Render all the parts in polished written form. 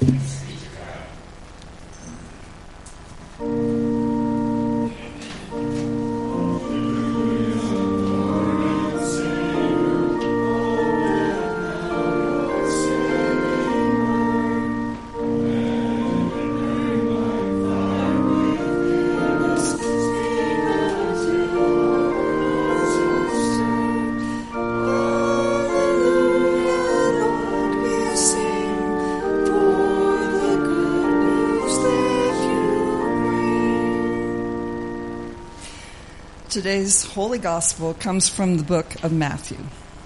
Today's Holy Gospel comes from the book of Matthew.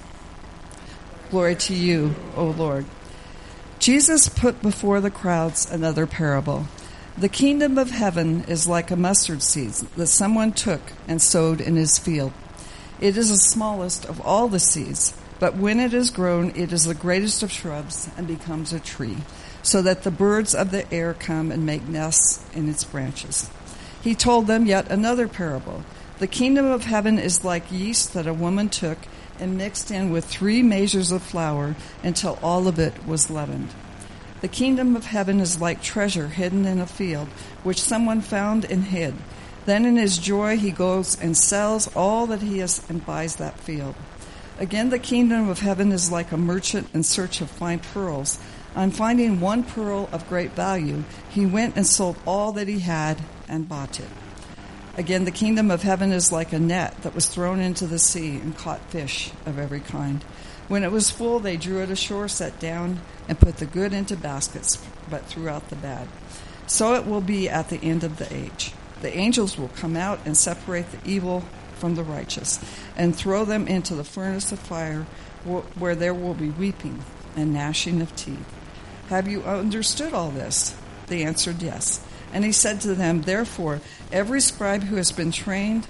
Glory to you, O Lord. Jesus put before the crowds another parable. The kingdom of heaven is like a mustard seed that someone took and sowed in his field. It is the smallest of all the seeds, but when it is grown, it is the greatest of shrubs and becomes a tree, so that the birds of the air come and make nests in its branches. He told them yet another parable. The kingdom of heaven is like yeast that a woman took and mixed in with 3 measures of flour until all of it was leavened. The kingdom of heaven is like treasure hidden in a field, which someone found and hid. Then in his joy he goes and sells all that he has and buys that field. Again, the kingdom of heaven is like a merchant in search of fine pearls. On finding one pearl of great value, he went and sold all that he had and bought it. Again, the kingdom of heaven is like a net that was thrown into the sea and caught fish of every kind. When it was full, they drew it ashore, sat down, and put the good into baskets, but threw out the bad. So it will be at the end of the age. The angels will come out and separate the evil from the righteous, and throw them into the furnace of fire, where there will be weeping and gnashing of teeth. Have you understood all this? They answered yes. And he said to them, therefore, every scribe who has been trained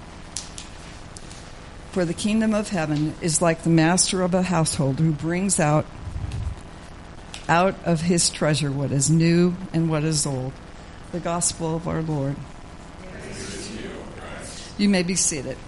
for the kingdom of heaven is like the master of a household who brings out of his treasure what is new and what is old. The gospel of our Lord. You may be seated.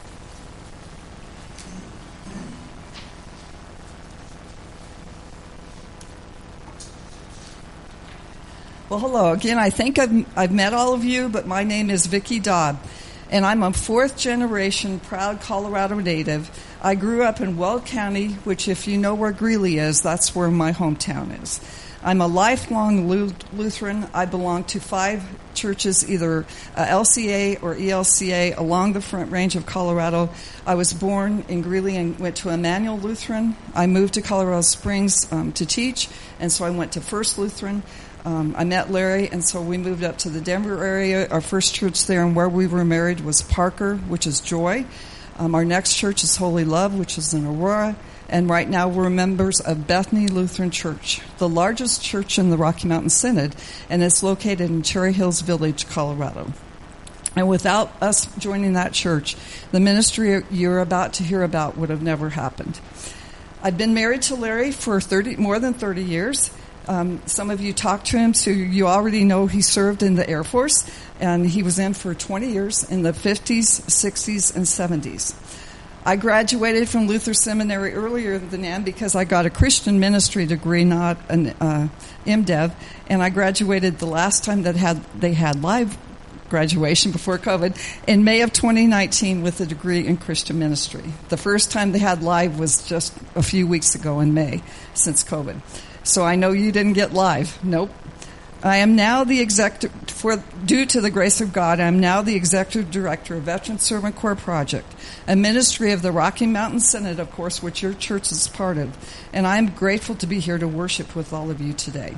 Well, hello again. I think I've met all of you, but my name is Vicki Dodd, and I'm a 4th-generation proud Colorado native. I grew up in Weld County, which, if you know where Greeley is, that's where my hometown is. I'm a lifelong Lutheran. I belong to 5 churches, either LCA or ELCA, along the Front Range of Colorado. I was born in Greeley and went to Emmanuel Lutheran. I moved to Colorado Springs to teach, and so I went to First Lutheran. I met Larry, and so we moved up to the Denver area. Our first church there and where we were married was Parker, which is Joy. Our next church is Holy Love, which is in Aurora. And right now we're members of Bethany Lutheran Church, the largest church in the Rocky Mountain Synod, and it's located in Cherry Hills Village, Colorado. And without us joining that church, the ministry you're about to hear about would have never happened. I've been married to Larry for more than 30 years. Some of you talked to him, so you already know he served in the Air Force, and he was in for 20 years in the 50s, 60s, and 70s. I graduated from Luther Seminary earlier than him because I got a Christian ministry degree, not an MDiv, and I graduated the last time that they had live graduation before COVID in May of 2019 with a degree in Christian ministry. The first time they had live was just a few weeks ago in May since COVID. So I know you didn't get live. Nope. I am now the due to the grace of God, I am now the executive director of Veteran Servant Corps Project, a ministry of the Rocky Mountain Synod, of course, which your church is part of. And I am grateful to be here to worship with all of you today.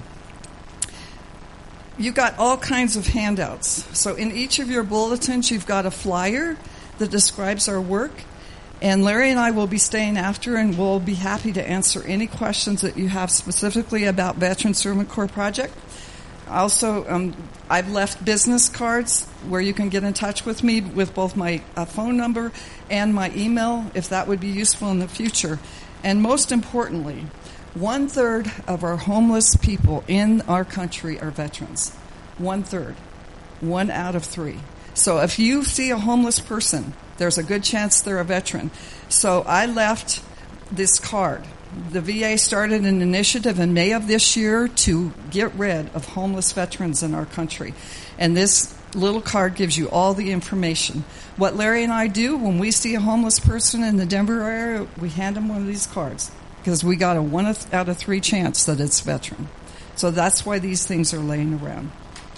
You got all kinds of handouts. So in each of your bulletins, you've got a flyer that describes our work. And Larry and I will be staying after, and we'll be happy to answer any questions that you have specifically about Veteran Servant Corps Project. Also, I've left business cards where you can get in touch with me with both my phone number and my email, if that would be useful in the future. And most importantly, 1/3 of our homeless people in our country are veterans. 1/3. 1 out of 3. So if you see a homeless person, there's a good chance they're a veteran. So I left this card The VA started an initiative in May of this year to get rid of homeless veterans in our country. And this little card gives you all the information. What Larry and I do when we see a homeless person in the Denver area, we hand them one of these cards because we got a 1 out of 3 chance that it's veteran. So that's why these things are laying around.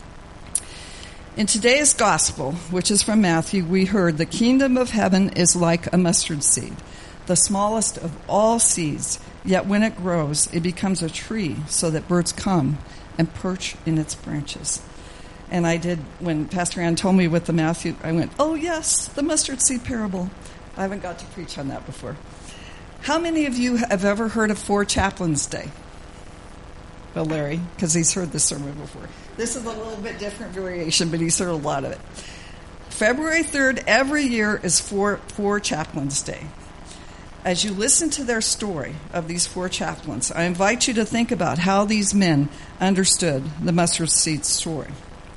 In today's gospel, which is from Matthew, we heard the kingdom of heaven is like a mustard seed, the smallest of all seeds, yet when it grows, it becomes a tree so that birds come and perch in its branches. And I did, when Pastor Ann told me with the Matthew, I went, oh yes, the mustard seed parable. I haven't got to preach on that before. How many of you have ever heard of Four Chaplains Day? Well, Larry, because he's heard this sermon before. This is a little bit different variation, but he's heard a lot of it. February 3rd every year is Four Chaplains Day. As you listen to their story of these 4 chaplains, I invite you to think about how these men understood the mustard seed story.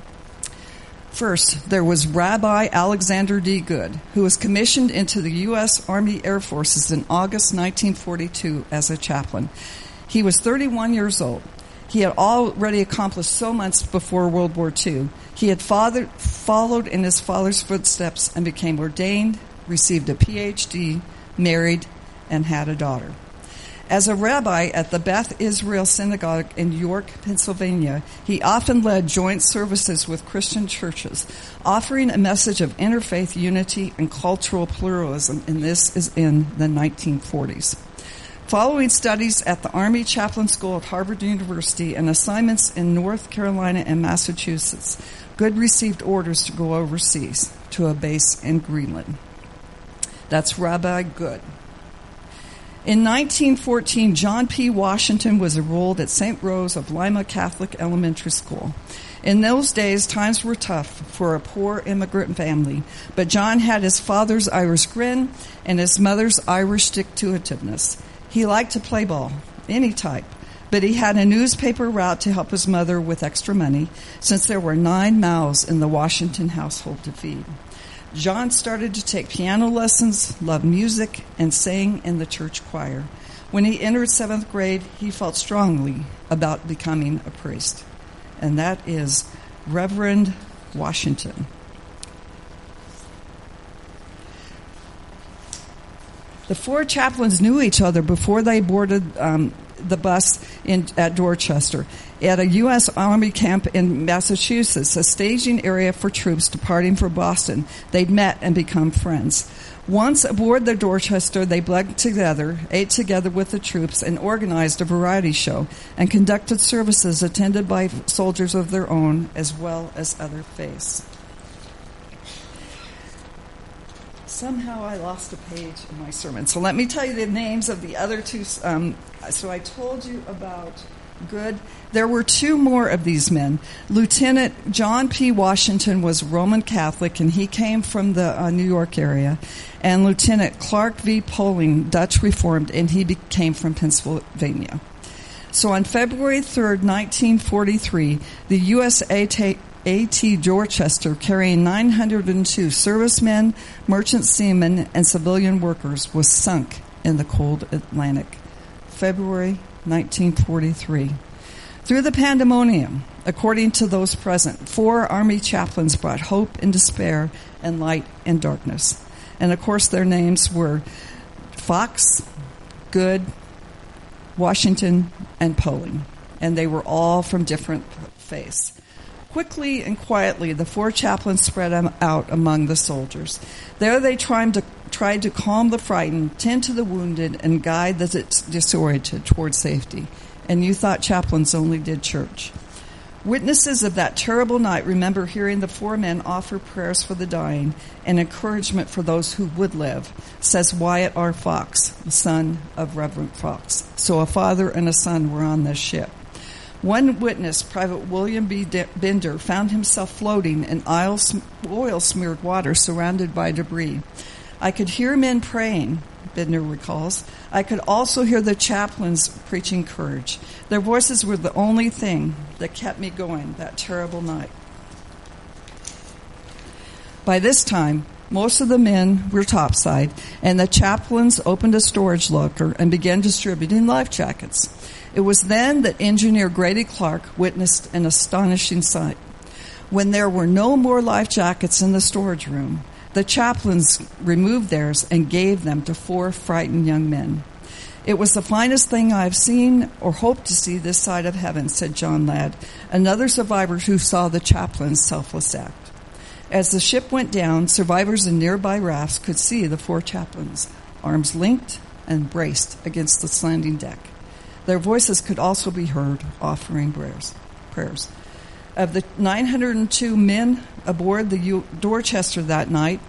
First, there was Rabbi Alexander D. Good, who was commissioned into the U.S. Army Air Forces in August 1942 as a chaplain. He was 31 years old. He had already accomplished so much before World War II. He had followed in his father's footsteps and became ordained, received a Ph.D., married, and had a daughter. As a rabbi at the Beth Israel Synagogue in York, Pennsylvania, he often led joint services with Christian churches, offering a message of interfaith unity and cultural pluralism, and this is in the 1940s. Following studies at the Army Chaplain School at Harvard University and assignments in North Carolina and Massachusetts, Good received orders to go overseas to a base in Greenland. That's Rabbi Good. In 1914, John P. Washington was enrolled at St. Rose of Lima Catholic Elementary School. In those days, times were tough for a poor immigrant family, but John had his father's Irish grin and his mother's Irish stick-to-itiveness. He liked to play ball, any type, but he had a newspaper route to help his mother with extra money, since there were 9 mouths in the Washington household to feed. John started to take piano lessons, loved music, and sang in the church choir. When he entered 7th grade, he felt strongly about becoming a priest. And that is Reverend Washington. The 4 chaplains knew each other before they boarded the bus at Dorchester. At a U.S. Army camp in Massachusetts, a staging area for troops departing for Boston, they'd met and become friends. Once aboard the Dorchester, they blended together, ate together with the troops, and organized a variety show and conducted services attended by soldiers of their own as well as other faiths. Somehow I lost a page in my sermon. So let me tell you the names of the other 2. So I told you about Good. There were 2 more of these men. Lieutenant John P. Washington was Roman Catholic, and he came from the New York area. And Lieutenant Clark V. Poling, Dutch Reformed, and he came from Pennsylvania. So on February 3rd, 1943, the USAT Dorchester, carrying 902 servicemen, merchant seamen, and civilian workers, was sunk in the cold Atlantic. February 1943. Through the pandemonium, according to those present, 4 Army chaplains brought hope in despair and light in darkness. And of course their names were Fox, Good, Washington, and Poling. And they were all from different faiths. Quickly and quietly, the 4 chaplains spread out among the soldiers. There they tried to calm the frightened, tend to the wounded, and guide the disoriented toward safety. And you thought chaplains only did church. Witnesses of that terrible night remember hearing the 4 men offer prayers for the dying and encouragement for those who would live, says Wyatt R. Fox, the son of Reverend Fox. So a father and a son were on this ship. One witness, Private William B. Bender, found himself floating in oil-smeared water surrounded by debris. I could hear men praying, Bender recalls. I could also hear the chaplains preaching courage. Their voices were the only thing that kept me going that terrible night. By this time, Most of the men were topside, and the chaplains opened a storage locker and began distributing life jackets. It was then that engineer Grady Clark witnessed an astonishing sight. When there were no more life jackets in the storage room, the chaplains removed theirs and gave them to 4 frightened young men. "It was the finest thing I have seen or hope to see this side of heaven," said John Ladd, another survivor who saw the chaplain's selfless act. As the ship went down, survivors in nearby rafts could see the 4 chaplains, arms linked and braced against the slanting deck. Their voices could also be heard offering prayers. Of the 902 men aboard the Dorchester that night,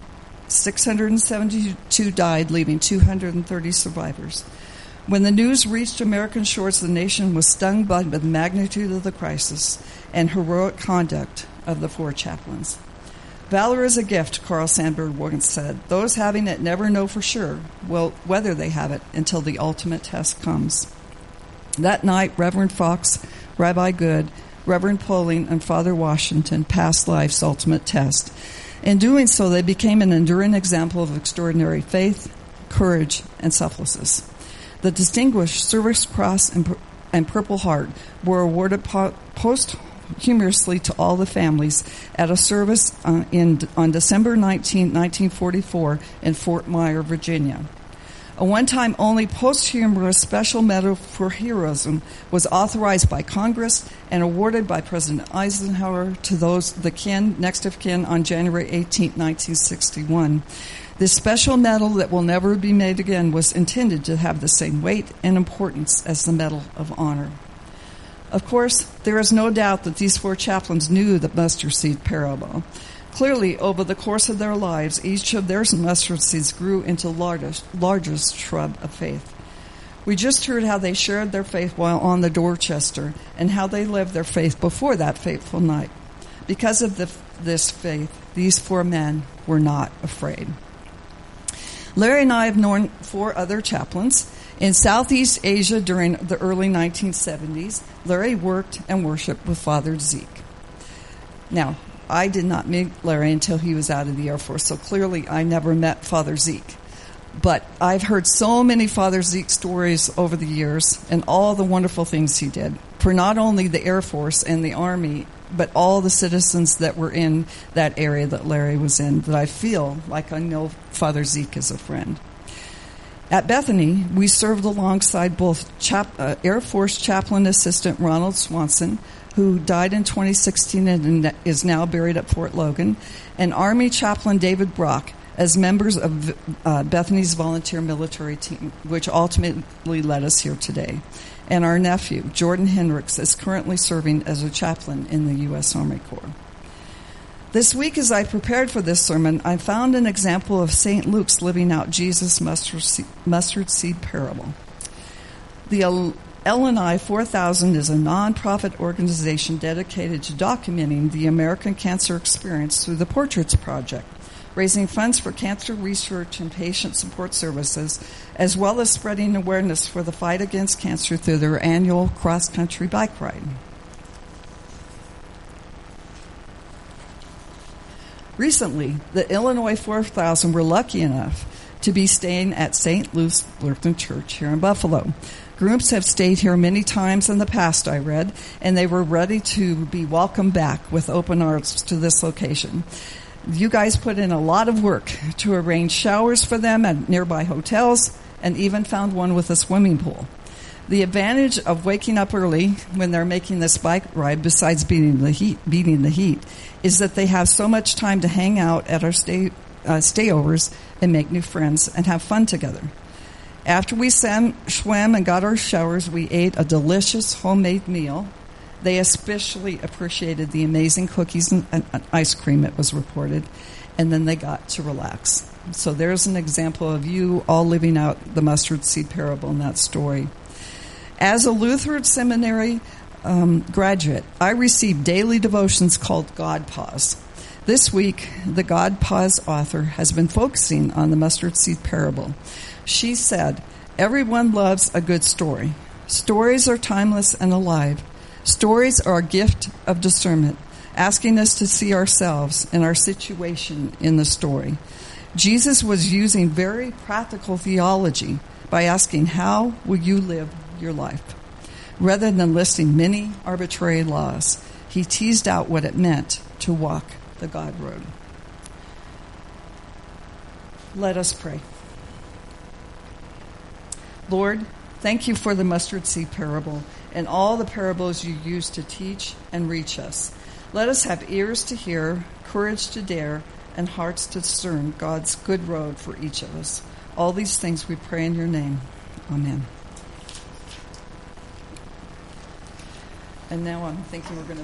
672 died, leaving 230 survivors. When the news reached American shores, the nation was stung by the magnitude of the crisis and heroic conduct of the 4 chaplains. "Valor is a gift," Carl Sandburg once said. "Those having it never know for sure whether they have it until the ultimate test comes." That night, Reverend Fox, Rabbi Good, Reverend Poling, and Father Washington passed life's ultimate test. In doing so, they became an enduring example of extraordinary faith, courage, and selflessness. The Distinguished Service Cross and Purple Heart were awarded posthumously to all the families at a service on December 19, 1944 in Fort Myer, Virginia. A one-time only posthumous special medal for heroism was authorized by Congress and awarded by President Eisenhower to those next of kin on January 18, 1961. This special medal that will never be made again was intended to have the same weight and importance as the Medal of Honor. Of course, there is no doubt that these 4 chaplains knew the mustard seed parable. Clearly, over the course of their lives, each of their mustard seeds grew into largest shrub of faith. We just heard how they shared their faith while on the Dorchester and how they lived their faith before that fateful night. Because of this faith, these 4 men were not afraid. Larry and I have known 4 other chaplains. In Southeast Asia during the early 1970s, Larry worked and worshiped with Father Zeke. Now, I did not meet Larry until he was out of the Air Force, so clearly I never met Father Zeke. But I've heard so many Father Zeke stories over the years and all the wonderful things he did for not only the Air Force and the Army, but all the citizens that were in that area that Larry was in, that I feel like I know Father Zeke as a friend. At Bethany, we served alongside both Air Force Chaplain Assistant Ronald Swanson, who died in 2016 and is now buried at Fort Logan, and Army Chaplain David Brock as members of Bethany's volunteer military team, which ultimately led us here today. And our nephew, Jordan Hendricks, is currently serving as a chaplain in the U.S. Army Corps. This week, as I prepared for this sermon, I found an example of St. Luke's living out Jesus' mustard seed parable. The LNI 4000 is a nonprofit organization dedicated to documenting the American cancer experience through the Portraits Project, raising funds for cancer research and patient support services, as well as spreading awareness for the fight against cancer through their annual cross-country bike ride. Recently, the Illinois 4000 were lucky enough to be staying at St. Luke's Lutheran Church here in Buffalo. Groups have stayed here many times in the past, I read, and they were ready to be welcomed back with open arms to this location. You guys put in a lot of work to arrange showers for them at nearby hotels and even found one with a swimming pool. The advantage of waking up early when they're making this bike ride, besides beating the heat, is that they have so much time to hang out at our stayovers and make new friends and have fun together. After we swam and got our showers, we ate a delicious homemade meal. They especially appreciated the amazing cookies and ice cream, it was reported, and then they got to relax. So there's an example of you all living out the mustard seed parable in that story. As a Lutheran seminary graduate, I received daily devotions called God Pause. This week, the God Pause author has been focusing on the mustard seed parable. She said, "Everyone loves a good story. Stories are timeless and alive. Stories are a gift of discernment. asking us to see ourselves and our situation in the story. Jesus was using very practical theology by asking, how will you live your life? Rather than listing many arbitrary laws, he teased out what it meant to walk the God road. Let us pray. Lord, thank you for the mustard seed parable and all the parables you use to teach and reach us. Let us have ears to hear, courage to dare, and hearts to discern God's good road for each of us. All these things we pray in your name. Amen. And now I'm thinking we're going to